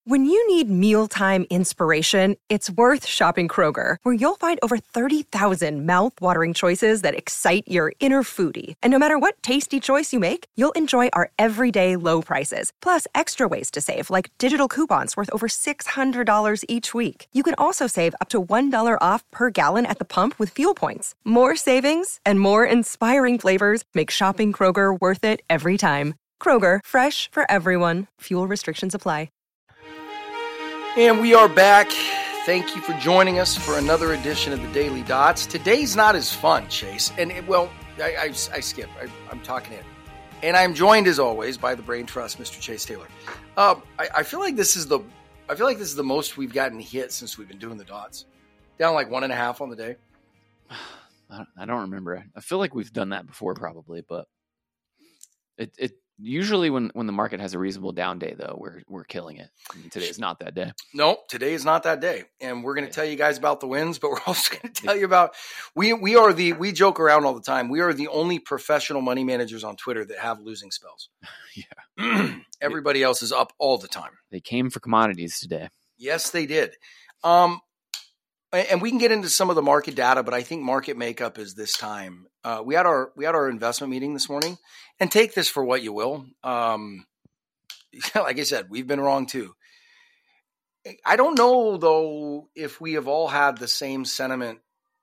When you need mealtime inspiration, it's worth shopping Kroger, where you'll find over 30,000 mouth-watering choices that excite your inner foodie. And no matter what tasty choice you make, you'll enjoy our everyday low prices, plus extra ways to save, like digital coupons worth over $600 each week. You can also save up to $1 off per gallon at the pump with fuel points. More savings and more inspiring flavors make shopping Kroger worth it every time. Kroger, fresh for everyone. Fuel restrictions apply. And we are back. Thank you for joining us for another edition of the Daily Dots. Today's not as fun, Chase. And I skip. I'm talking in. And I'm joined as always by the Brain Trust, Mr. Chase Taylor. I feel like this is the most we've gotten hit since we've been doing the Dots. Down like 1.5 on the day. I don't remember. I feel like we've done that before, probably, but it usually when the market has a reasonable down day, though, we're killing it. Today is not that day. No, today is not that day, and we're going to tell you guys about the wins, but we're also going to tell you about we joke around all the time. We are the only professional money managers on Twitter that have losing spells. Yeah, everybody else is up all the time. They came for commodities today. Yes, they did. And we can get into some of the market data, but I think market makeup is this time. We had our investment meeting this morning, and take this for what you will. Like I said, we've been wrong too. I don't know though if we have all had the same sentiment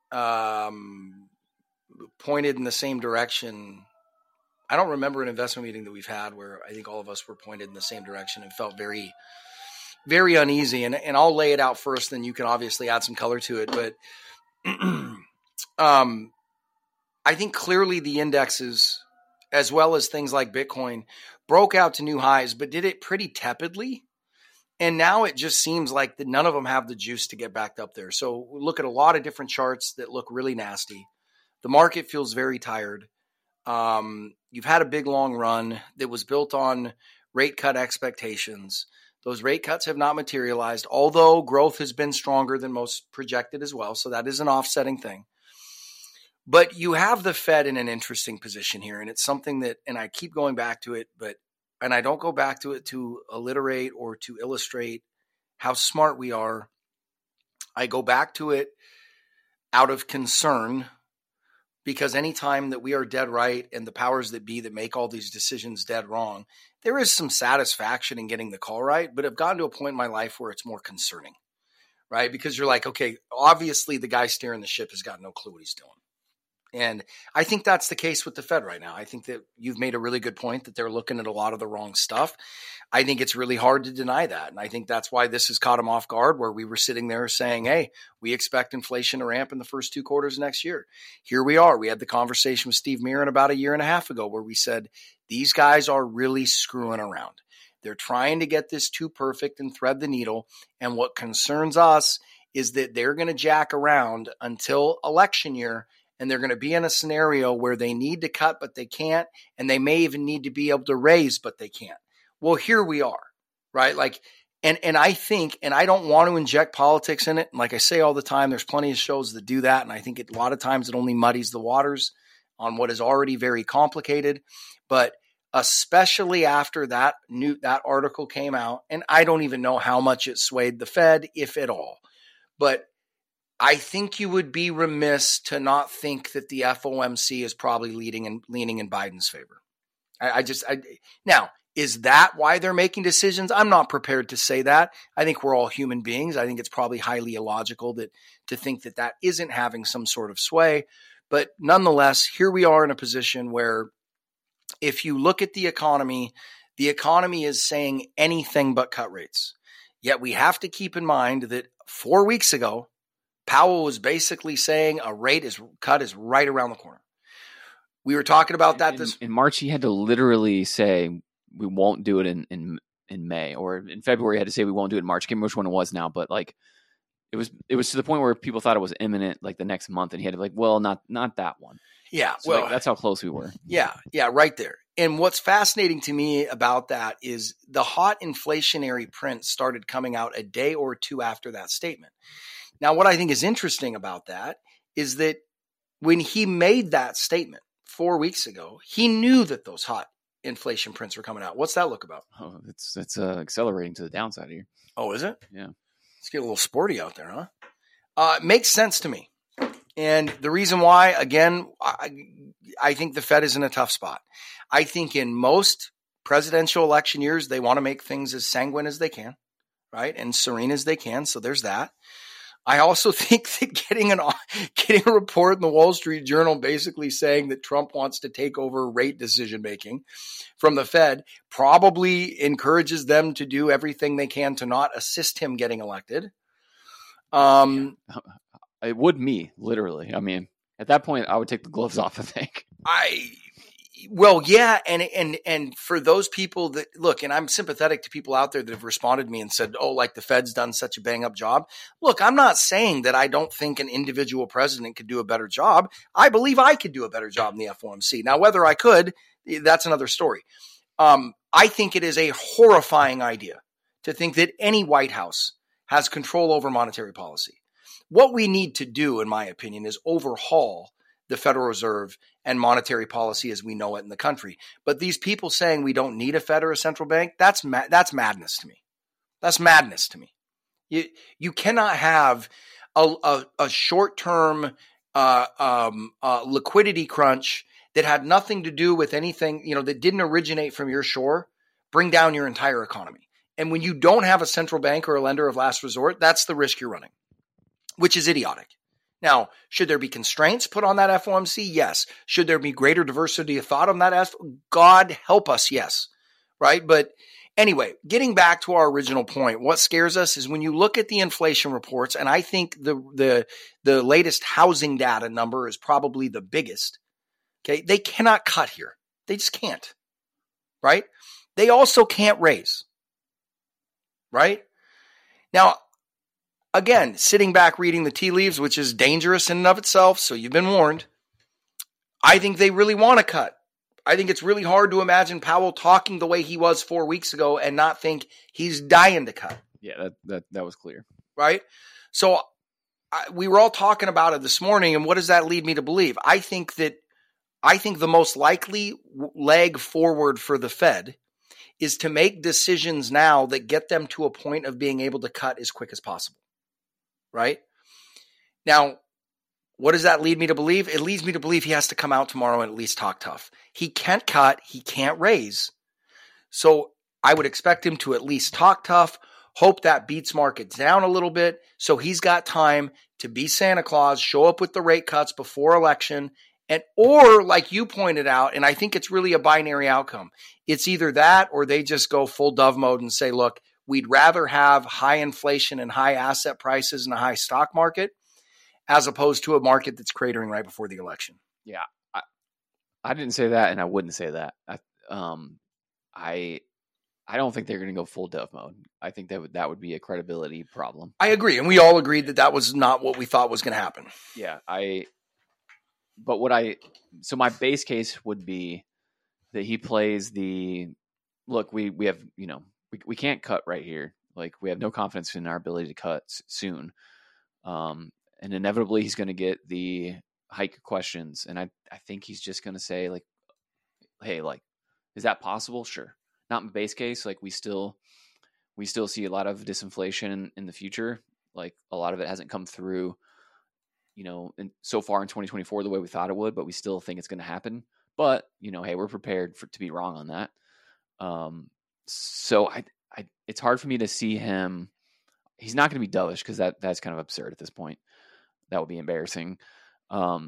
pointed in the same direction. I don't remember an investment meeting that we've had where I think all of us were pointed in the same direction and felt very, very uneasy. And I'll lay it out first, then you can obviously add some color to it. But I think clearly the indexes, as well as things like Bitcoin, broke out to new highs, but did it pretty tepidly. And now it just seems like that none of them have the juice to get back up there. So we look at a lot of different charts that look really nasty. The market feels very tired. You've had a big long run that was built on rate cut expectations. Those rate cuts have not materialized, although growth has been stronger than most projected as well. So that is an offsetting thing. But you have the Fed in an interesting position here. And it's something that, and I keep going back to it, and I don't go back to it to alliterate or to illustrate how smart we are. I go back to it out of concern, because anytime that we are dead right and the powers that be that make all these decisions dead wrong, there is some satisfaction in getting the call right, but I've gotten to a point in my life where it's more concerning, right? Because you're like, okay, obviously the guy steering the ship has got no clue what he's doing. And I think that's the case with the Fed right now. I think that you've made a really good point that they're looking at a lot of the wrong stuff. I think it's really hard to deny that. And I think that's why this has caught them off guard, where we were sitting there saying, hey, we expect inflation to ramp in the first 2 quarters next year. Here we are. We had the conversation with Steve Mirren about 1.5 years ago where we said, these guys are really screwing around. They're trying to get this too perfect and thread the needle. And what concerns us is that they're going to jack around until election year. And they're going to be in a scenario where they need to cut, but they can't. And they may even need to be able to raise, but they can't. Well, here we are, right? Like, and I think, and I don't want to inject politics in it. And like I say all the time, there's plenty of shows that do that. And I think a lot of times it only muddies the waters on what is already very complicated. But especially after that article came out, and I don't even know how much it swayed the Fed, if at all. But I think you would be remiss to not think that the FOMC is probably leaning in Biden's favor. Now, is that why they're making decisions? I'm not prepared to say that. I think we're all human beings. I think it's probably highly illogical to think that isn't having some sort of sway. But nonetheless, here we are in a position where if you look at the economy is saying anything but cut rates. Yet we have to keep in mind that 4 weeks ago, Powell was basically saying a rate cut is right around the corner. We were talking about that in March. He had to literally say we won't do it in May, or in February he had to say we won't do it in March. I can't remember which one it was now, but like it was to the point where people thought it was imminent, like the next month, and he had to be like, well, not that one. Yeah, so well, that's how close we were. Yeah, right there. And what's fascinating to me about that is the hot inflationary print started coming out a day or two after that statement. Now, what I think is interesting about that is that when he made that statement 4 weeks ago, he knew that those hot inflation prints are coming out. What's that look about? Oh, it's accelerating to the downside here. Oh, is it? Yeah. Let's get a little sporty out there, huh? It makes sense to me. And the reason why, again, I think the Fed is in a tough spot. I think in most presidential election years, they want to make things as sanguine as they can, right? And serene as they can. So there's that. I also think that getting a report in the Wall Street Journal basically saying that Trump wants to take over rate decision making from the Fed probably encourages them to do everything they can to not assist him getting elected. It would me, literally. I mean, at that point, I would take the gloves off, I think. Well, yeah, and for those people that look, and I'm sympathetic to people out there that have responded to me and said, "Oh, like the Fed's done such a bang up job." Look, I'm not saying that I don't think an individual president could do a better job. I believe I could do a better job in the FOMC. Now, whether I could, that's another story. I think it is a horrifying idea to think that any White House has control over monetary policy. What we need to do, in my opinion, is overhaul the Federal Reserve and monetary policy as we know it in the country. But these people saying we don't need a Fed or a central bank, that's madness to me. That's madness to me. You cannot have a short-term liquidity crunch that had nothing to do with anything, that didn't originate from your shore, bring down your entire economy. And when you don't have a central bank or a lender of last resort, that's the risk you're running, which is idiotic. Now, should there be constraints put on that FOMC? Yes. Should there be greater diversity of thought on that? God help us, yes. Right? But anyway, getting back to our original point, what scares us is when you look at the inflation reports, and I think the latest housing data number is probably the biggest. Okay, they cannot cut here. They just can't. Right? They also can't raise. Right? Now, again, sitting back reading the tea leaves, which is dangerous in and of itself, so you've been warned. I think they really want to cut. I think it's really hard to imagine Powell talking the way he was 4 weeks ago and not think he's dying to cut. Yeah, that was clear. Right? So we were all talking about it this morning, and what does that lead me to believe? I think the most likely leg forward for the Fed is to make decisions now that get them to a point of being able to cut as quick as possible. Right? Now, what does that lead me to believe? It leads me to believe he has to come out tomorrow and at least talk tough. He can't cut. He can't raise. So I would expect him to at least talk tough, hope that beats markets down a little bit so he's got time to be Santa Claus, show up with the rate cuts before election, or like you pointed out, and I think it's really a binary outcome. It's either that or they just go full dove mode and say, look, we'd rather have high inflation and high asset prices and a high stock market as opposed to a market that's cratering right before the election. Yeah, I didn't say that, and I wouldn't say that. I don't think they're going to go full dove mode. I think that would be a credibility problem. I agree, and we all agreed that was not what we thought was going to happen. Yeah, so my base case would be that he plays look, we have, we can't cut right here. Like, we have no confidence in our ability to cut soon. And inevitably he's going to get the hike questions. And I think he's just going to say, like, hey, like, is that possible? Sure. Not in base case. Like, we still see a lot of disinflation in the future. Like, a lot of it hasn't come through, so far in 2024 the way we thought it would, but we still think it's going to happen. But, hey, we're prepared to be wrong on that. So it's hard for me to see him. He's not going to be dovish because that's kind of absurd at this point. That would be embarrassing. To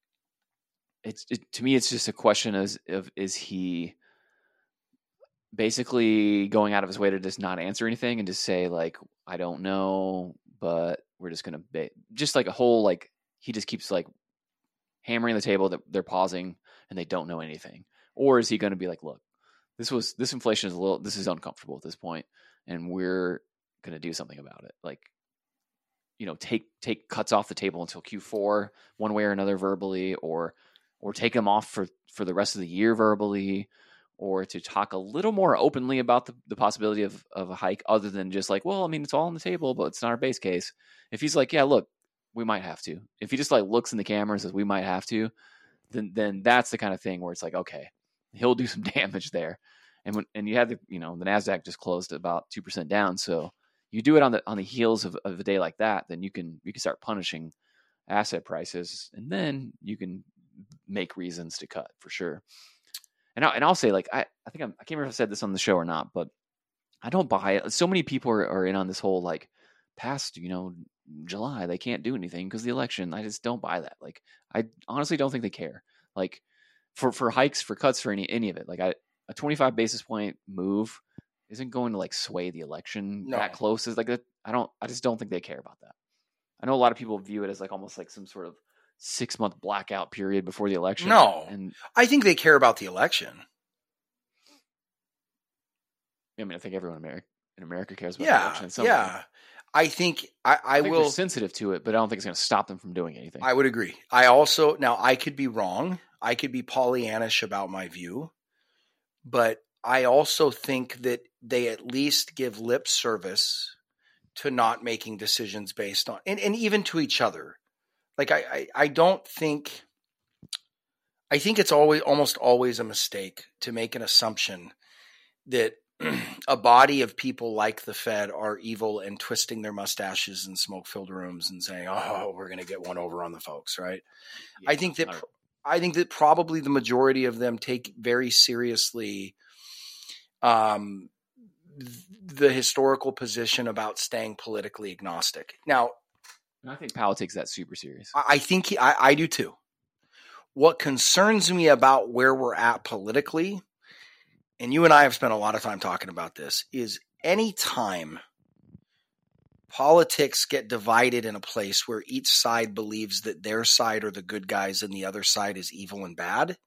me, it's just a question of is he basically going out of his way to just not answer anything and just say, like, I don't know, but we're just going to just like a whole, like, he just keeps like hammering the table that they're pausing and they don't know anything. Or is he going to be like, look, this inflation this is uncomfortable at this point, and we're going to do something about it. Like, take cuts off the table until Q4 one way or another verbally, or take them off for the rest of the year verbally, or to talk a little more openly about the possibility of a hike other than just like, well, I mean, it's all on the table, but it's not our base case. If he's like, yeah, look, we might have to. If he just like looks in the camera and says we might have to, then that's the kind of thing where it's like, okay, he'll do some damage there. And you had the NASDAQ just closed about 2% down. So you do it on the heels of a day like that, then you can start punishing asset prices, and then you can make reasons to cut for sure. And I'll say, like, I think I can't remember if I said this on the show or not, but I don't buy it. So many people are in on this whole, like, past, July, they can't do anything because of the election. I just don't buy that. Like, I honestly don't think they care. Like, for hikes, for cuts, for any of it. Like, a 25 basis point move isn't going to, like, sway the election that close. Is like that. I just don't think they care about that. I know a lot of people view it as, like, almost like some sort of 6-month blackout period before the election. No, and I think they care about the election. I mean, I think everyone in America cares about the election. Yeah. I think I will. They're sensitive to it, but I don't think it's going to stop them from doing anything. I would agree. I could be wrong. I could be Pollyannish about my view, but I also think that they at least give lip service to not making decisions based on, and even to each other. Like, I don't think, I think it's almost always a mistake to make an assumption that a body of people like the Fed are evil and twisting their mustaches in smoke-filled rooms and saying, "Oh, we're going to get one over on the folks," right? Yeah, I think that probably the majority of them take very seriously the historical position about staying politically agnostic. Now, I think Powell takes that super serious. I think I do too. What concerns me about where we're at politically, and you and I have spent a lot of time talking about this, is any time politics get divided in a place where each side believes that their side are the good guys and the other side is evil and bad,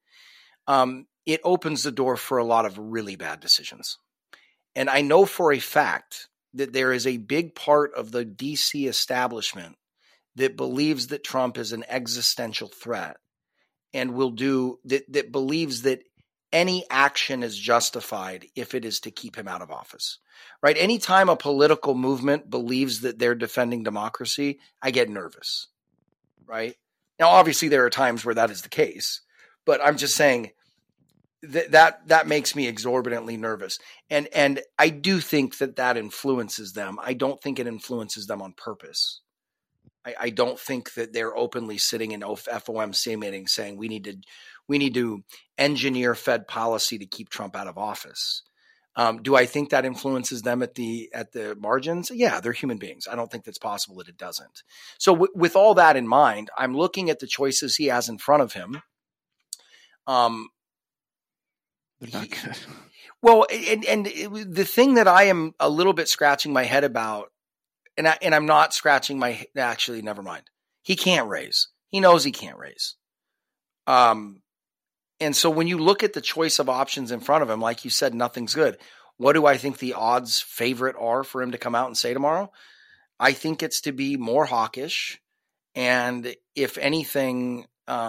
it opens the door for a lot of really bad decisions. And I know for a fact that there is a big part of the DC establishment that believes that Trump is an existential threat and will do that believes that any action is justified if it is to keep him out of office, right? Anytime a political movement believes that they're defending democracy, I get nervous, right? Now, obviously there are times where that is the case, but I'm just saying that makes me exorbitantly nervous. And I do think that influences them. I don't think it influences them on purpose. I don't think that they're openly sitting in FOMC meetings saying we need to engineer Fed policy to keep Trump out of office. Do I think that influences them at the margins? Yeah, they're human beings. I don't think that's possible that it doesn't. So with all that in mind, I'm looking at the choices he has in front of him. They're not good. Well, and the thing that I am a little bit scratching my head about, and I'm not scratching my – actually, never mind. He can't raise. He knows he can't raise. And so when you look at the choice of options in front of him, like you said, nothing's good. What do I think the odds favorite are for him to come out and say tomorrow? I think it's to be more hawkish and, if anything,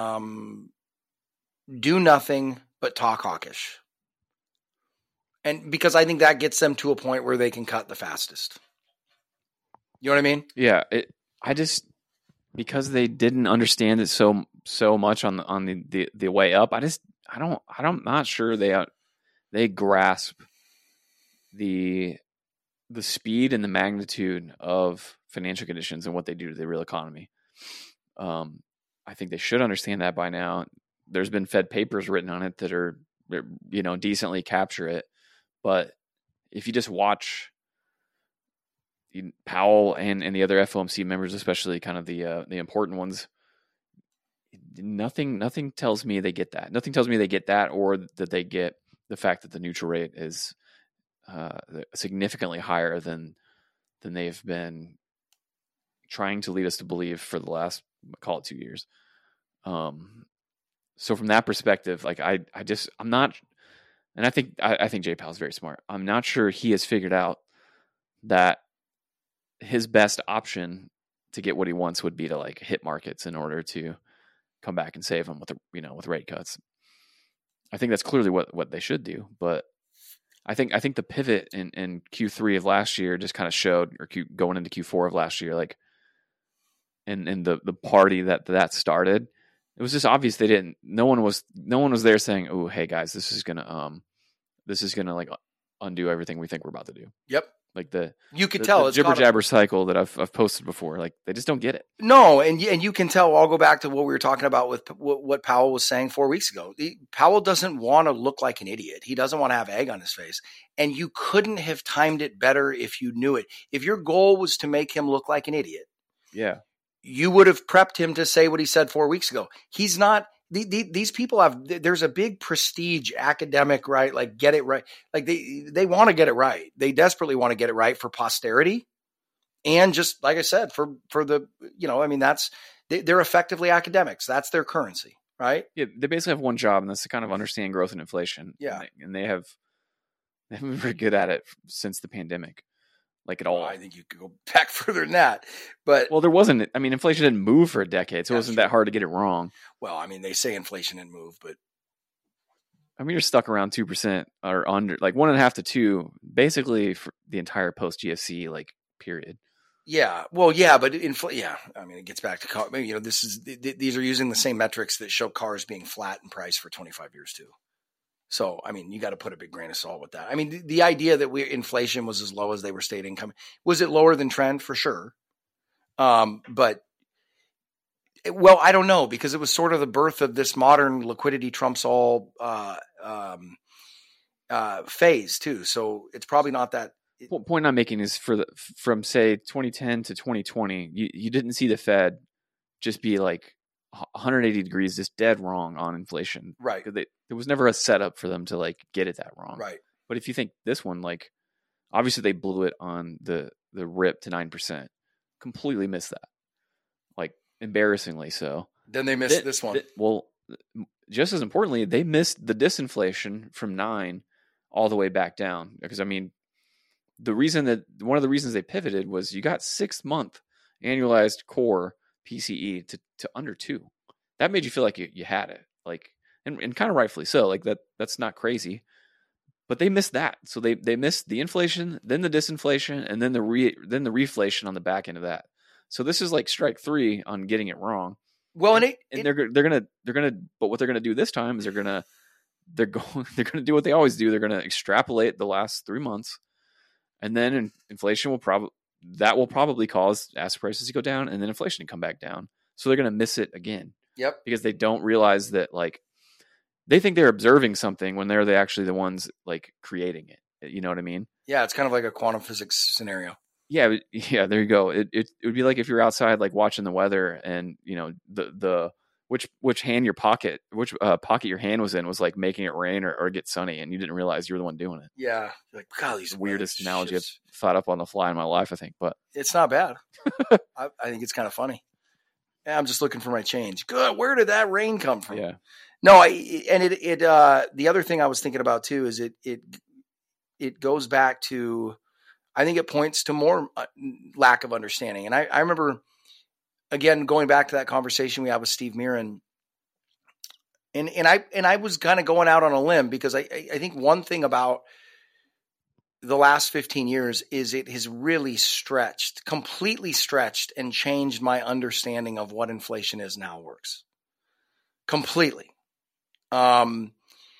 do nothing but talk hawkish. And because I think that gets them to a point where they can cut the fastest. You know what I mean? Yeah. Because they didn't understand it so much on the way up. I'm not sure they grasp the speed and the magnitude of financial conditions and what they do to the real economy. I think they should understand that by now. There's been Fed papers written on it that are, decently capture it. But if you just watch Powell and the other FOMC members, especially kind of the important ones, nothing tells me they get that. Nothing tells me they get that, or that they get the fact that the neutral rate is significantly higher than they've been trying to lead us to believe for the last, call it 2 years. So from that perspective, like I'm not, and I think Jay Powell's very smart. I'm not sure he has figured out that his best option to get what he wants would be to, like, hit markets in order to come back and save them with rate cuts. I think that's clearly what they should do. But I think the pivot in Q3 of last year just kind of showed, or going into Q4 of last year, like, and the party that started, it was just obvious they didn't. No one was there saying, "Oh, hey guys, this is gonna like undo everything we think we're about to do." Yep. Like you could tell the jibber jabber cycle that I've posted before. Like they just don't get it. No, and you can tell. I'll go back to what we were talking about with what Powell was saying 4 weeks ago. Powell doesn't want to look like an idiot. He doesn't want to have egg on his face. And you couldn't have timed it better if you knew it. If your goal was to make him look like an idiot, yeah, you would have prepped him to say what he said 4 weeks ago. He's not. These people there's a big prestige academic, right? Like get it right. Like they want to get it right. They desperately want to get it right for posterity. And just like I said, for the, I mean, they're effectively academics. That's their currency, right? Yeah. They basically have one job, and that's to kind of understand growth and inflation. Yeah. And they haven't been very good at it since the pandemic. Like at all. I think you could go back further than that, but there wasn't. I mean, inflation didn't move for a decade, so it wasn't that hard to get it wrong. Well, I mean, they say inflation didn't move, but I mean, you're stuck around 2% or under, like 1.5 to 2, basically for the entire post GFC like period. Yeah, well, yeah, but yeah, I mean, it gets back to car. These are using the same metrics that show cars being flat in price for 25 years too. So, I mean, you got to put a big grain of salt with that. I mean, the idea that inflation was as low as they were state income, was it lower than trend? For sure. But, well, I don't know, because it was sort of the birth of this modern liquidity trumps all phase too. So it's probably not that. Point I'm making is from say 2010 to 2020, you didn't see the Fed just be like 180 degrees just dead wrong on inflation. Right. Because there was never a setup for them to like get it that wrong. Right. But if you think this one, like obviously they blew it on the rip to 9%. Completely missed that. Like embarrassingly so. Then they missed this one. Well, just as importantly, they missed the disinflation from 9 all the way back down. Because I mean, one of the reasons they pivoted was you got 6-month annualized core PCE to under 2. That made you feel like you had it, like, and kind of rightfully so. Like that's not crazy, but they missed that. So they missed the inflation, then the disinflation, and then the reflation on the back end of that. So this is like strike 3 on getting it wrong. Well, and they're gonna, but what they're gonna do this time is they're gonna do what they always do. They're gonna extrapolate the last 3 months, and then inflation will probably cause asset prices to go down, and then inflation to come back down. So they're gonna miss it again. Yep. Because they don't realize that, like, they think they're observing something when they're actually the ones like creating it. You know what I mean? Yeah, it's kind of like a quantum physics scenario. Yeah, there you go. It would be like if you're outside, like watching the weather, and the which hand your pocket, pocket your hand was in was like making it rain or get sunny, and you didn't realize you were the one doing it. Yeah, like God, these weirdest analogy I've thought up on the fly in my life, I think, but it's not bad. I think it's kind of funny. I'm just looking for my change. Good. Where did that rain come from? Yeah. No, the other thing I was thinking about too is it goes back to, I think it points to more lack of understanding. And I remember, again, going back to that conversation we had with Steve Mirren, and I was kind of going out on a limb, because I think one thing about the last 15 years is it has really completely stretched and changed my understanding of what inflation is now works. Completely. And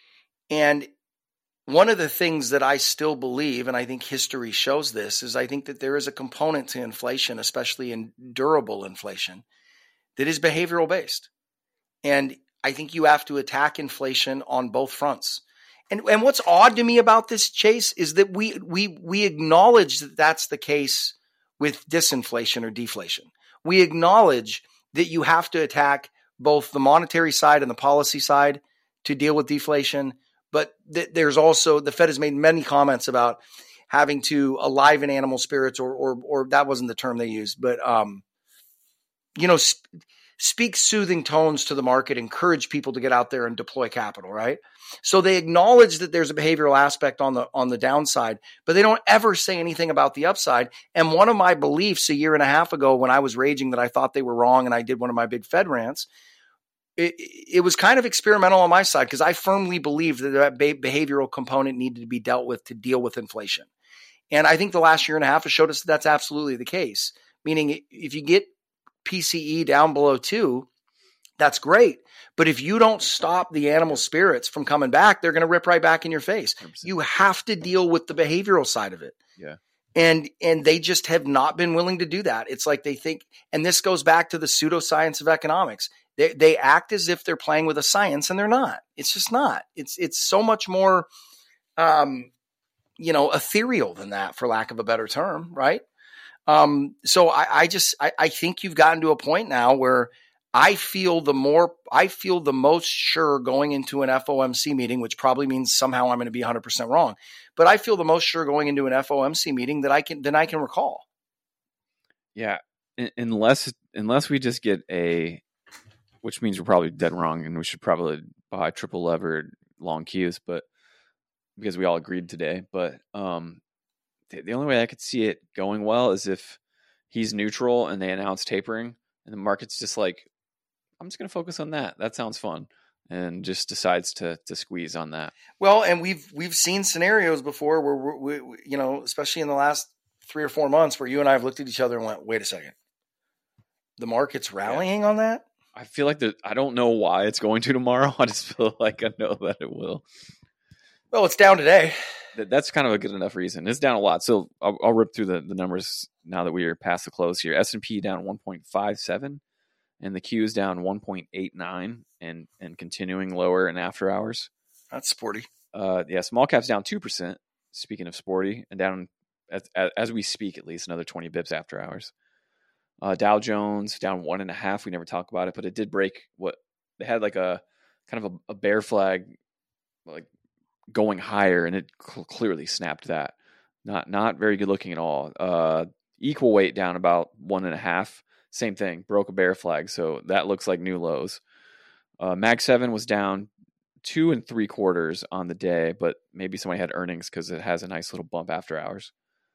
one of the things that I still believe, and I think history shows this, is I think that there is a component to inflation, especially in durable inflation, that is behavioral based. And I think you have to attack inflation on both fronts. And what's odd to me about this, Chase, is that we acknowledge that that's the case with disinflation or deflation. We acknowledge that you have to attack both the monetary side and the policy side to deal with deflation. But there's also, the Fed has made many comments about having to aliven animal spirits, or that wasn't the term they used, but speak soothing tones to the market, encourage people to get out there and deploy capital, right? So they acknowledge that there's a behavioral aspect on the downside, but they don't ever say anything about the upside. And one of my beliefs a year and a half ago, when I was raging that I thought they were wrong and I did one of my big Fed rants, it was kind of experimental on my side, because I firmly believed that behavioral component needed to be dealt with to deal with inflation. And I think the last year and a half has showed us that that's absolutely the case. Meaning, if you get PCE down below 2, That's great. But if you don't stop the animal spirits from coming back, they're going to rip right back in your face. 100%. You have to deal with the behavioral side of it. Yeah. And they just have not been willing to do that. It's like they think, and this goes back to the pseudoscience of economics. They act as if they're playing with a science, and they're not. It's just not. It's so much more, ethereal than that, for lack of a better term, right? So I think you've gotten to a point now where I feel the most sure going into an FOMC meeting, which probably means somehow I'm going to be 100% wrong, but I feel the most sure going into an FOMC meeting than I can recall. Yeah. Unless we just get which means we're probably dead wrong, and we should probably buy triple levered long Qs, but because we all agreed today. But the only way I could see it going well is if he's neutral and they announce tapering, and the market's just like, I'm just going to focus on that. That sounds fun, and just decides to squeeze on that. Well, and we've seen scenarios before where we especially in the last 3 or 4 months, where you and I have looked at each other and went, "Wait a second, the market's rallying on that." I feel like I don't know why it's going to tomorrow. I just feel like I know that it will. Well, it's down today. That's kind of a good enough reason. It's down a lot. So I'll rip through the numbers now that we are past the close here. S&P down 1.57, and the Q is down 1.89, and continuing lower in after hours. That's sporty. Small caps down 2%. Speaking of sporty, and down as we speak, at least another 20 bips after hours. Dow Jones down 1.5. We never talk about it, but it did break what they had, like a kind of a bear flag, like going higher, and it clearly snapped that. Not very good looking at all. Equal weight down about 1.5. Same thing, broke a bear flag, so that looks like new lows. Mag 7 was down 2 3/4 on the day, but maybe somebody had earnings because it has a nice little bump after hours.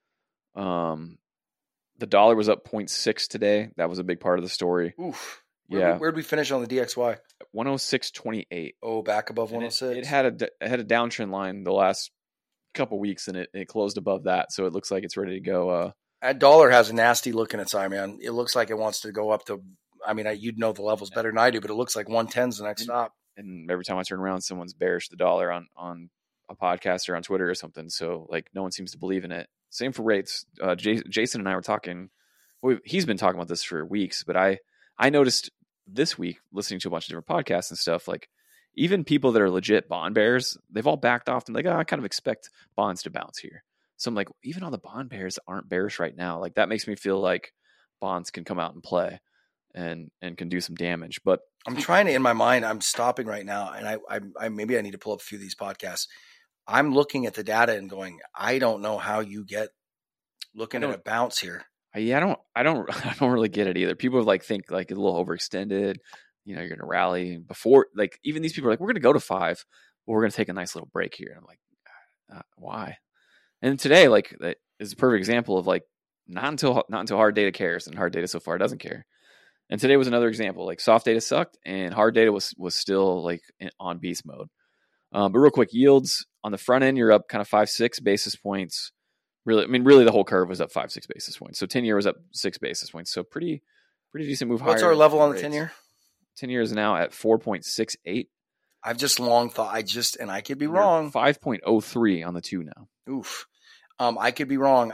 The dollar was up 0.6 today. That was a big part of the story. Oof. Yeah. Where'd we finish on the DXY? 106.28. Oh, back above 106. It had a downtrend line the last couple weeks, and it closed above that. So it looks like it's ready to go. That dollar has a nasty look in its eye, man. It looks like it wants to go up to, you'd know the levels better than I do, but it looks like 110's the next stop. And every time I turn around, someone's bearish the dollar on a podcast or on Twitter or something. So like no one seems to believe in it. Same for rates. Jason and I were talking. He's been talking about this for weeks, but I noticed this week, listening to a bunch of different podcasts and stuff, like even people that are legit bond bears, they've all backed off. And like, I kind of expect bonds to bounce here. So I'm like, even all the bond bears aren't bearish right now. Like that makes me feel like bonds can come out and play and can do some damage. But I'm trying to, in my mind, I'm stopping right now, and I maybe I need to pull up a few of these podcasts. I'm looking at the data and going, I don't know how you get looking at a bounce here. Yeah, I don't really get it either. People like think like a little overextended. You're going to rally before. Like even these people are like, we're going to go to 5, but we're going to take a nice little break here. And I'm like, why? And today, like, that is a perfect example of like not until hard data cares, and hard data so far doesn't care. And today was another example. Like soft data sucked, and hard data was still like on beast mode. But real quick, yields on the front end, you're up kind of 5-6 basis points. Really, the whole curve was up 5-6 basis points. So 10-year was up 6 basis points. So pretty decent move higher. What's our level on the 10-year? 10-year is now at 4.68. I've just long thought, and I could be wrong. 5.03 on the 2 now. Oof. I could be wrong.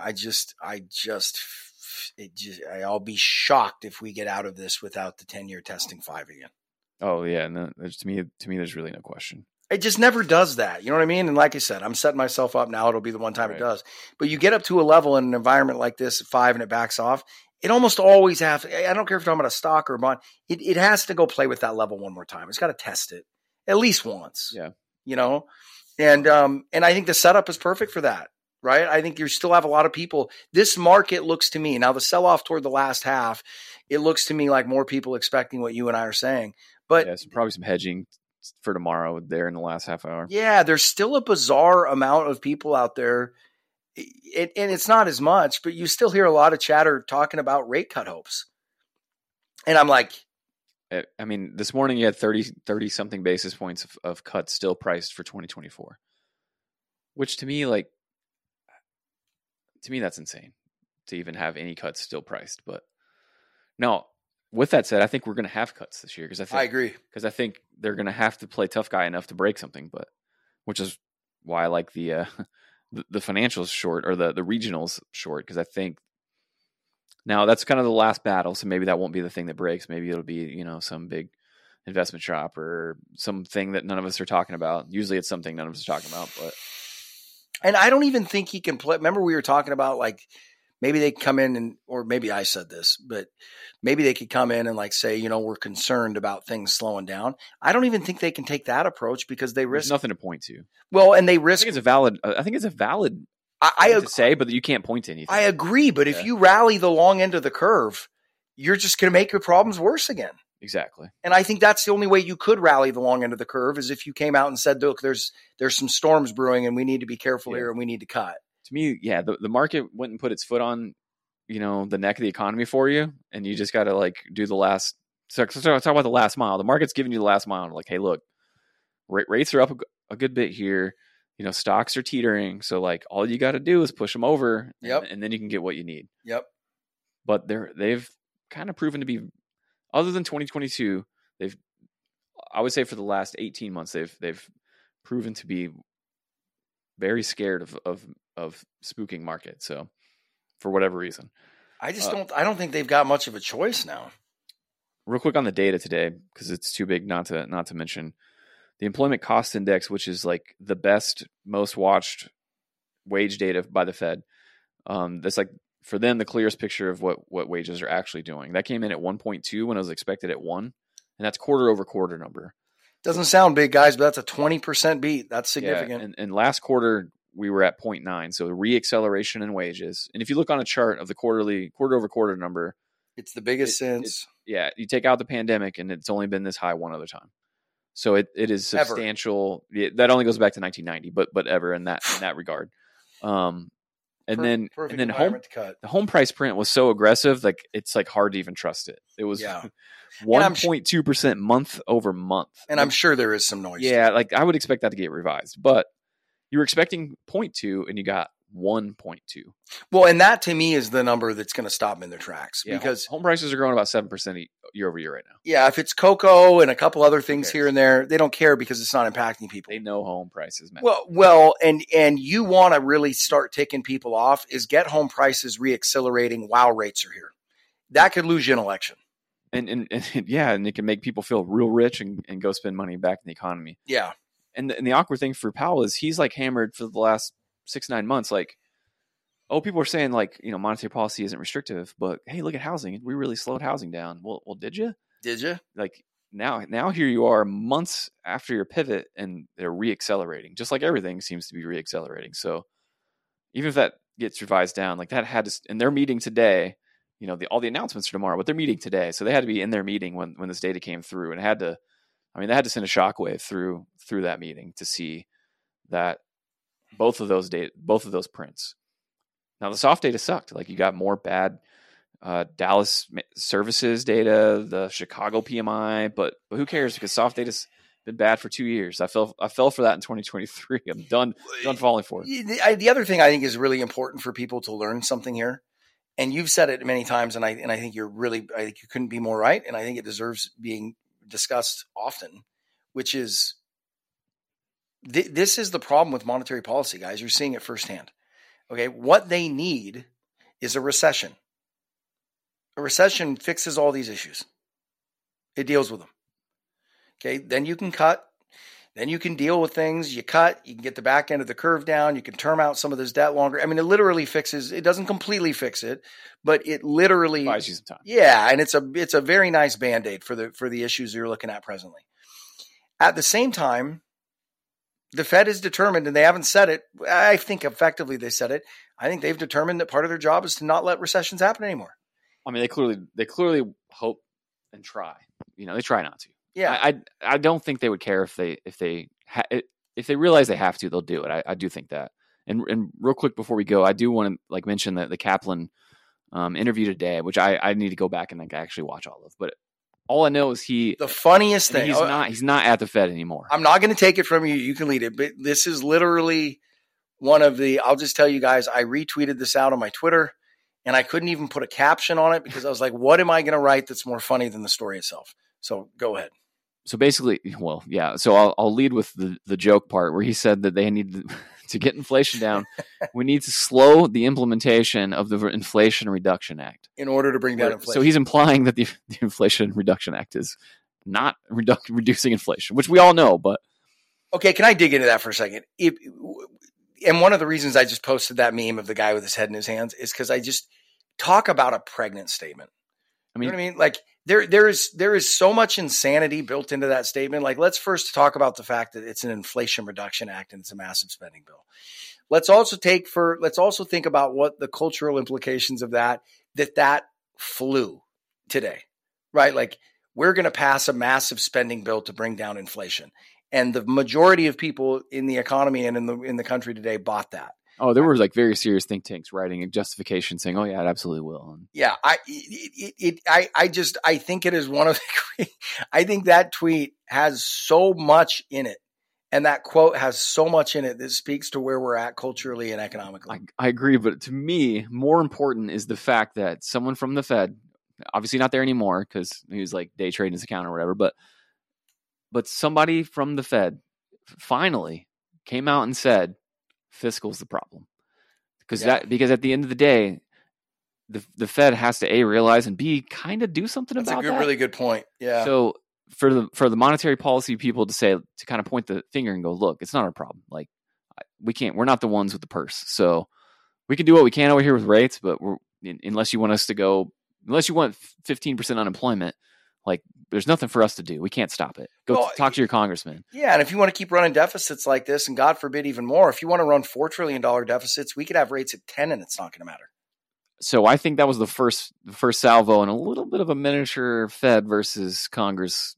I'll be shocked if we get out of this without the 10-year testing 5 again. Oh yeah. No, to me, there's really no question. It just never does that. You know what I mean? And like I said, I'm setting myself up now. It'll be the one time It does. But you get up to a level in an environment like this at 5 and it backs off. It almost always has. I don't care if you're talking about a stock or a bond. It has to go play with that level one more time. It's got to test it at least once. Yeah. And I think the setup is perfect for that. Right. I think you still have a lot of people. This market looks to me now, the sell off toward the last half, it looks to me like more people expecting what you and I are saying. But probably some hedging for tomorrow there in the last half hour. Yeah, there's still a bizarre amount of people out there. And it's not as much, but you still hear a lot of chatter talking about rate cut hopes. And I'm like, this morning you had 30 something basis points of cuts still priced for 2024, which to me, that's insane to even have any cuts still priced. But no, with that said, I think we're going to have cuts this year because I agree. Because I think they're going to have to play tough guy enough to break something, but which is why I like the financials short or the regionals short, because I think now that's kind of the last battle. So maybe that won't be the thing that breaks. Maybe it'll be, some big investment shop or something that none of us are talking about. Usually it's something none of us are talking about, but. And I don't even think he can play. Remember we were talking about like, maybe they come in or maybe I said this, but maybe they could come in and like say, we're concerned about things slowing down. I don't even think they can take that approach because they risk. There's nothing to point to. Well, and they risk. I think it's a valid to say, but you can't point to anything. I agree. But if you rally the long end of the curve, you're just going to make your problems worse again. Exactly. And I think that's the only way you could rally the long end of the curve is if you came out and said, look, there's some storms brewing and we need to be careful here and we need to cut. To me, yeah, the market went and put its foot on, the neck of the economy for you. And you just got to like do the last, so talk about the last mile. The market's giving you the last mile. Like, hey, look, rates are up a good bit here. Stocks are teetering. So like all you got to do is push them over and then you can get what you need. Yep. But they've kind of proven to be, other than 2022, I would say for the last 18 months, they've proven to be very scared of spooking market. So for whatever reason, I don't think they've got much of a choice now. Real quick on the data today, because it's too big not to mention the employment cost index, which is like the best, most watched wage data by the Fed. That's like, for them, the clearest picture of what wages are actually doing. That came in at 1.2 when it was expected at 1, and that's quarter over quarter number. Doesn't sound big, guys, but that's a 20% beat. That's significant. Yeah, and last quarter we were at 0.9, so re-acceleration in wages. And if you look on a chart of the quarter over quarter number, it's the biggest since. You take out the pandemic, and it's only been this high one other time. So it is substantial. That only goes back to 1990, but ever in that regard. And then the home price print was so aggressive, like it's like hard to even trust it. It was 1.2% month over month. And I'm sure there is some noise. Yeah, like I would expect that to get revised, but you were expecting 0.2 and you got 1.2. Well, and that to me is the number that's going to stop them in their tracks because home prices are growing about 7% year over year right now. Yeah, if it's cocoa and a couple other things here and there, they don't care because it's not impacting people. They know home prices matter. Well, and you want to really start ticking people off is get home prices re-accelerating while rates are here. That could lose you an election. And it can make people feel real rich and go spend money back in the economy. Yeah. And the awkward thing for Powell is he's like hammered for the last 6-9 months, like, people are saying like, monetary policy isn't restrictive, but hey, look at housing. We really slowed housing down. Well, did you? Did you? Like now here you are months after your pivot and they're reaccelerating, just like everything seems to be reaccelerating. So even if that gets revised down, like that had to, and they're meeting today, all the announcements are tomorrow, but they're meeting today. So they had to be in their meeting when this data came through, and they had to send a shockwave through that meeting to see that both of those prints. Now the soft data sucked. Like you got more bad Dallas services data, the Chicago PMI, but who cares because soft data's been bad for 2 years. I fell for that in 2023. I'm done falling for it. The other thing I think is really important for people to learn something here, and you've said it many times, and I think I think you couldn't be more right, and I think it deserves being discussed often, which is this is the problem with monetary policy, guys. You're seeing it firsthand. Okay, what they need is a recession. A recession fixes all these issues. It deals with them. Okay, then you can cut. Then you can deal with things. You cut. You can get the back end of the curve down. You can term out some of this debt longer. I mean, it literally fixes. It doesn't completely fix it, but it literally buys you some time. Yeah, and it's a very nice Band-Aid for the issues you're looking at presently. At the same time, the Fed is determined, and they haven't said it. I think effectively they said it. I think they've determined that part of their job is to not let recessions happen anymore. I mean, they clearly hope and try. They try not to. Yeah, I don't think they would care if they realize they have to, they'll do it. I do think that. And real quick before we go, I do want to mention that the Kaplan interview today, which I need to go back and actually watch all of. But all I know is the funniest thing. He's not at the Fed anymore. I'm not going to take it from you. You can lead it, but this is literally one of the. I'll just tell you guys. I retweeted this out on my Twitter, and I couldn't even put a caption on it because I was like, what am I going to write that's more funny than the story itself? So go ahead. So basically, well, yeah. So I'll lead with the joke part where he said that they need to get inflation down. We need to slow the implementation of the Inflation Reduction Act in order to bring down inflation. So he's implying that the Inflation Reduction Act is not reducing inflation, which we all know. But okay, can I dig into that for a second? And one of the reasons I just posted that meme of the guy with his head in his hands is because I just talk about a pregnant statement. I mean, you know what I mean? Like there is so much insanity built into that statement. Like, let's first talk about the fact that it's an Inflation Reduction Act and it's a massive spending bill. Let's also think about what the cultural implications of that flew today, right? Like, we're going to pass a massive spending bill to bring down inflation. And the majority of people in the economy and in the country today bought that. Oh, there were like very serious think tanks writing a justification saying, "Oh yeah, it absolutely will." Yeah, I think it is one of the. I think that tweet has so much in it, and that quote has so much in it that speaks to where we're at culturally and economically. I agree, but to me, more important is the fact that someone from the Fed, obviously not there anymore because he was like day trading his account or whatever, but somebody from the Fed finally came out and said, fiscal's the problem, because at the end of the day, the Fed has to realize and kind of do something about that. That's a really good point. Yeah. So for the monetary policy people to kind of point the finger and go, look, it's not our problem. Like, we're not the ones with the purse. So we can do what we can over here with rates, but unless you want 15% unemployment, like, there's nothing for us to do. We can't stop it. Talk to your congressman. Yeah, and if you want to keep running deficits like this, and God forbid even more, if you want to run $4 trillion deficits, we could have rates at 10 and it's not going to matter. So I think that was the first salvo and a little bit of a miniature Fed versus Congress,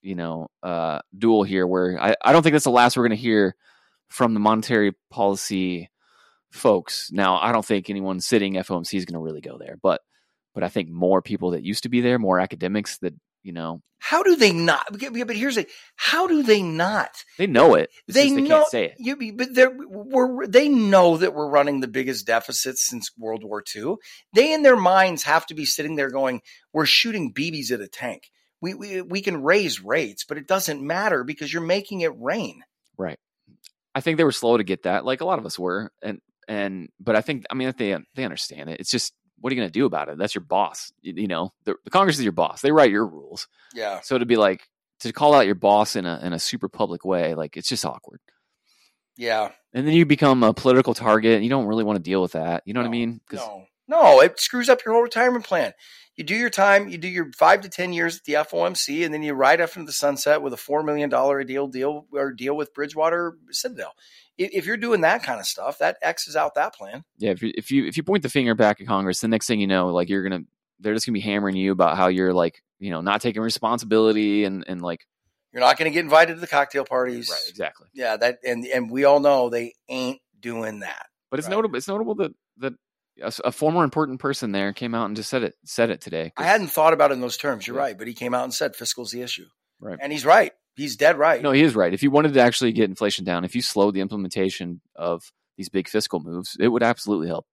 duel here, where I don't think that's the last we're going to hear from the monetary policy folks. Now, I don't think anyone sitting FOMC is going to really go there, but I think more people that used to be there, more academics that, How do they not? But here's how do they not? They know it. They can't say it. But they know that we're running the biggest deficits since World War II. They, in their minds, have to be sitting there going, we're shooting BBs at a tank. We can raise rates, but it doesn't matter because you're making it rain. Right. I think they were slow to get that, like a lot of us were. But I think, they understand it. It's just, what are you going to do about it? That's your boss. The Congress is your boss. They write your rules. Yeah. So to call out your boss in a super public way, like, it's just awkward. Yeah. And then you become a political target and you don't really want to deal with that. You know what I mean? No, it screws up your whole retirement plan. You do your time, you do your 5 to 10 years at the FOMC, and then you ride off into the sunset with a $4 million deal with Bridgewater Citadel. If you're doing that kind of stuff, that X's out that plan. Yeah, if you point the finger back at Congress, the next thing you know, like, they're just gonna be hammering you about how you're, like, not taking responsibility and like, you're not going to get invited to the cocktail parties. Right, exactly. Yeah, that and we all know they ain't doing that. But it's notable. It's notable that a former important person there came out and just said it today. I hadn't thought about it in those terms. You're right, but he came out and said fiscal's the issue. Right, and he's right. He's dead right. No, he is right. If you wanted to actually get inflation down, if you slowed the implementation of these big fiscal moves, it would absolutely help.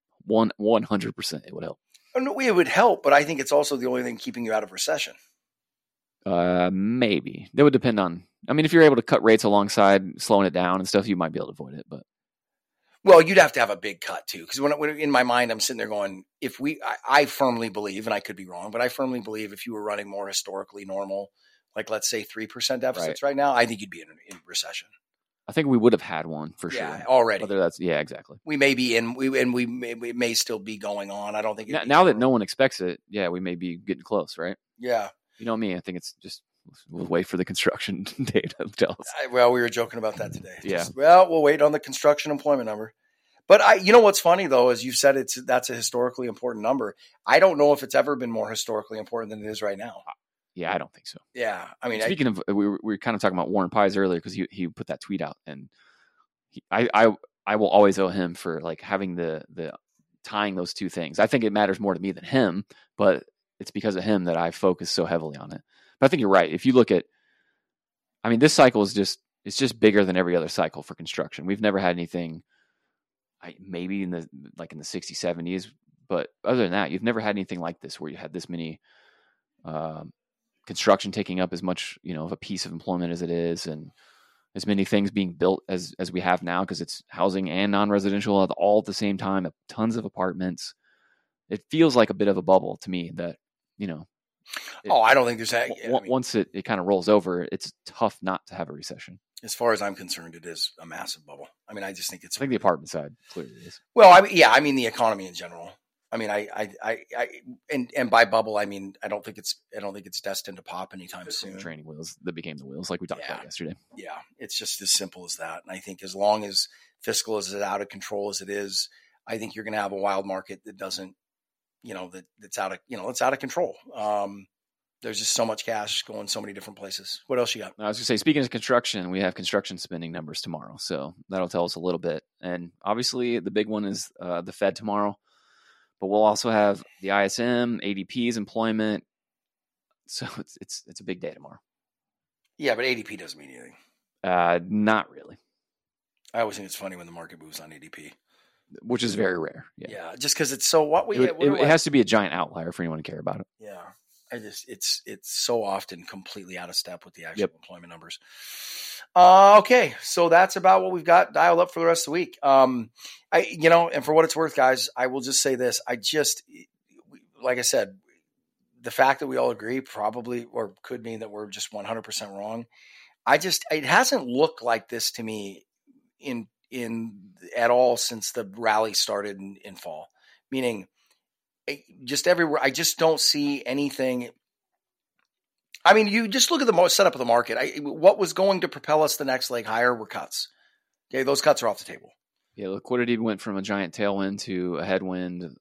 100%, it would help. Oh, no, it would help, but I think it's also the only thing keeping you out of recession. Maybe. That would depend on. If you're able to cut rates alongside slowing it down and stuff, you might be able to avoid it. But well, you'd have to have a big cut too, because when in my mind, I'm sitting there going, I firmly believe, and I could be wrong, but I firmly believe if you were running more historically normal, like let's say 3% deficits right now, I think you'd be in recession. I think we would have had one for sure already. Whether that's exactly. We may be we may still be going on. I don't think now that no one expects it. Yeah, we may be getting close, right? Yeah. You know me. I think it's just we'll wait for the construction data to tell us. Well, we were joking about that today. Yeah. We'll wait on the construction employment number. But you know what's funny though, as you said, that's a historically important number. I don't know if it's ever been more historically important than it is right now. Yeah, I don't think so. Yeah, speaking of, we were kind of talking about Warren Pies earlier because he put that tweet out, and I will always owe him for like having the tying those two things. I think it matters more to me than him, but it's because of him that I focus so heavily on it. But I think you're right. If you look at, this cycle is just bigger than every other cycle for construction. We've never had anything, maybe in the 60s, 70s, But other than that, you've never had anything like this where you had this many construction taking up as much, of a piece of employment as it is, and as many things being built as we have now, because it's housing and non-residential all at the same time, tons of apartments. It feels like a bit of a bubble to me that, I don't think there's that. Once it kind of rolls over, it's tough not to have a recession. As far as I'm concerned, it is a massive bubble. I mean, I just think I think the apartment side clearly is. Well, I mean the economy in general. I mean, and by bubble, I mean I don't think it's destined to pop anytime soon. Training wheels that became the wheels, like we talked about yesterday. Yeah, it's just as simple as that. And I think as long as fiscal is as out of control as it is, I think you're going to have a wild market that doesn't, that's out of, it's out of control. There's just so much cash going so many different places. What else you got? I was going to say, speaking of construction, we have construction spending numbers tomorrow, so that'll tell us a little bit. And obviously, the big one is the Fed tomorrow. But we'll also have the ISM, ADP's employment. So it's a big day tomorrow. Yeah, but ADP doesn't mean anything. Not really. I always think it's funny when the market moves on ADP. Which is very rare. Yeah, just because it's so it has to be a giant outlier for anyone to care about it. Yeah. It's so often completely out of step with the actual employment numbers. Okay, so that's about what we've got dialed up for the rest of the week. And for what it's worth, guys, I will just say this. Like I said, the fact that we all agree probably or could mean that we're just 100% wrong. It hasn't looked like this to me in at all since the rally started in fall, meaning just everywhere. I just don't see anything. I mean, you just look at the setup of the market. What was going to propel us the next leg higher were cuts. Okay, those cuts are off the table. Yeah, liquidity went from a giant tailwind to a headwind.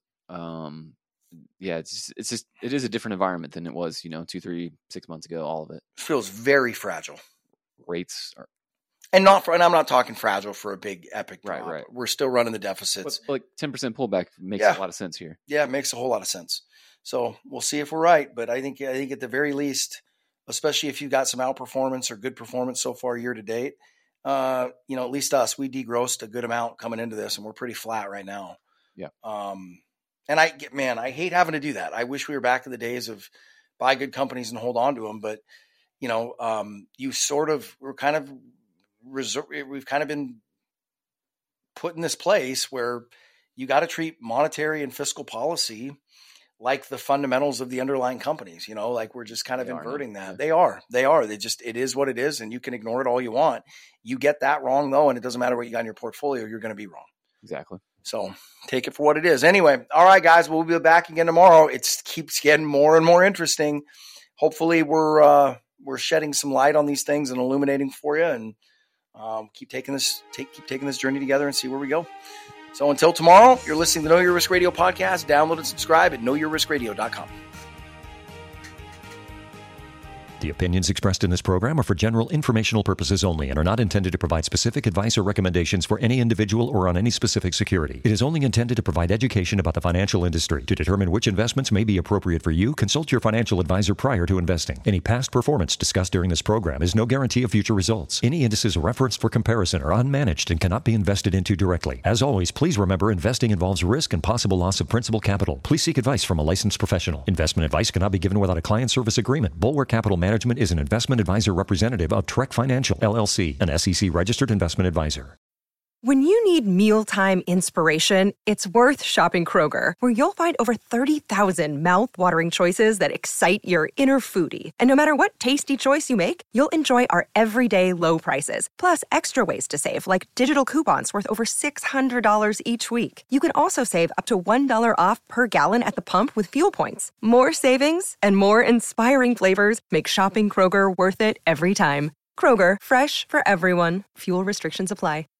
It is a different environment than it was, 2, 3, 6 months ago. All of it feels very fragile. Rates are. And I'm not talking fragile for a big epic drop. Right. We're still running the deficits. But like 10% pullback makes a lot of sense here. Yeah, it makes a whole lot of sense. So we'll see if we're right. But I think at the very least, especially if you've got some outperformance or good performance so far year to date, at least us, we degrossed a good amount coming into this, and we're pretty flat right now. Yeah. And I hate having to do that. I wish we were back in the days of buy good companies and hold on to them. But we've kind of been put in this place where you got to treat monetary and fiscal policy like the fundamentals of the underlying companies, like we're just kind of inverting that. Yeah. They are. It is what it is, and you can ignore it all you want. You get that wrong though, and it doesn't matter what you got in your portfolio, you're going to be wrong. Exactly. So take it for what it is. Anyway, all right, guys, we'll be back again tomorrow. It keeps getting more and more interesting. Hopefully we're shedding some light on these things and illuminating for you, and keep taking this journey together and see where we go. So until tomorrow, you're listening to the Know Your Risk Radio podcast. Download and subscribe at knowyourriskradio.com. The opinions expressed in this program are for general informational purposes only and are not intended to provide specific advice or recommendations for any individual or on any specific security. It is only intended to provide education about the financial industry. To determine which investments may be appropriate for you, consult your financial advisor prior to investing. Any past performance discussed during this program is no guarantee of future results. Any indices referenced for comparison are unmanaged and cannot be invested into directly. As always, please remember investing involves risk and possible loss of principal capital. Please seek advice from a licensed professional. Investment advice cannot be given without a client service agreement. Bulwark Capital Management is an investment advisor representative of Trek Financial, LLC, an SEC-registered investment advisor. When you need mealtime inspiration, it's worth shopping Kroger, where you'll find over 30,000 mouth-watering choices that excite your inner foodie. And no matter what tasty choice you make, you'll enjoy our everyday low prices, plus extra ways to save, like digital coupons worth over $600 each week. You can also save up to $1 off per gallon at the pump with fuel points. More savings and more inspiring flavors make shopping Kroger worth it every time. Kroger, fresh for everyone. Fuel restrictions apply.